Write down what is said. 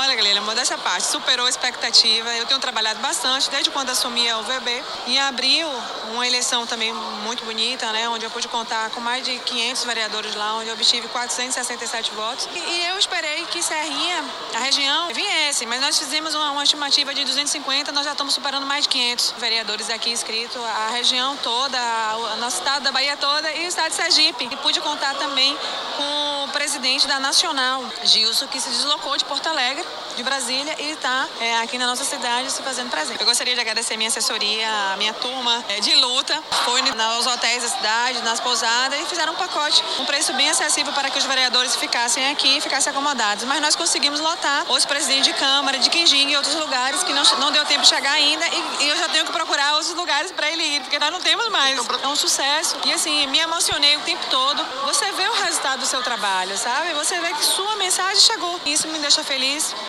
Olha, Galera, modéstia à parte, superou a expectativa. Eu tenho trabalhado bastante desde quando assumi a UVB. Em abril, uma eleição também muito bonita, né, onde eu pude contar com mais de 500 vereadores lá, onde eu obtive 467 votos. E eu esperei que Serrinha, a região, viesse, mas nós fizemos uma estimativa de 250, nós já estamos superando mais de 500 vereadores aqui inscritos, a região toda, o nosso estado da Bahia toda e o estado de Sergipe. E pude contar também com o presidente da Nacional, Gilson, que se deslocou de Porto Alegre, de Brasília, e está aqui na nossa cidade se fazendo presente. Eu gostaria de agradecer a minha assessoria, a minha turma de luta. Foi nos hotéis da cidade, nas pousadas, e fizeram um pacote, um preço bem acessível para que os vereadores ficassem aqui e ficassem acomodados. Mas nós conseguimos lotar os presidentes de Câmara, de Quinjingue e outros lugares que não deu tempo de chegar ainda, e eu já tenho que procurar outros lugares para ele ir, porque nós não temos mais. É um sucesso. E assim, me emocionei o tempo todo. Você vê o resultado do seu trabalho, sabe? Você vê que sua mensagem chegou. Isso me deixa feliz.